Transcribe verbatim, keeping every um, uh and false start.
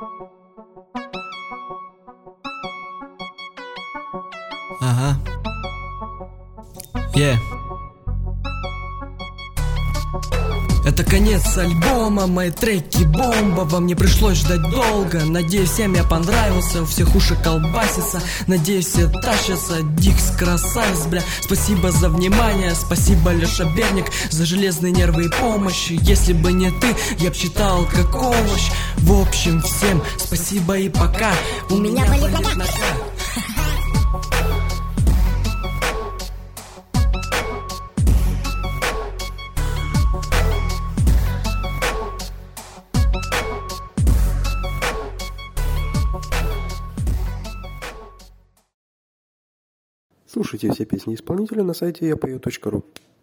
Ага. Yeah. Это конец альбома, мои треки бомба. Вам не пришлось ждать долго. Надеюсь, всем я понравился. У всех уши колбасится. Надеюсь, все тащатся. Дикс красавец, бля. Спасибо за внимание. Спасибо, Леша Берник, за железные нервы и помощь. Если бы не ты, я б читал как овощ. В общем, всем спасибо и пока. У, У меня, меня болит нога. Слушайте все песни исполнителя на сайте я пою точка ру.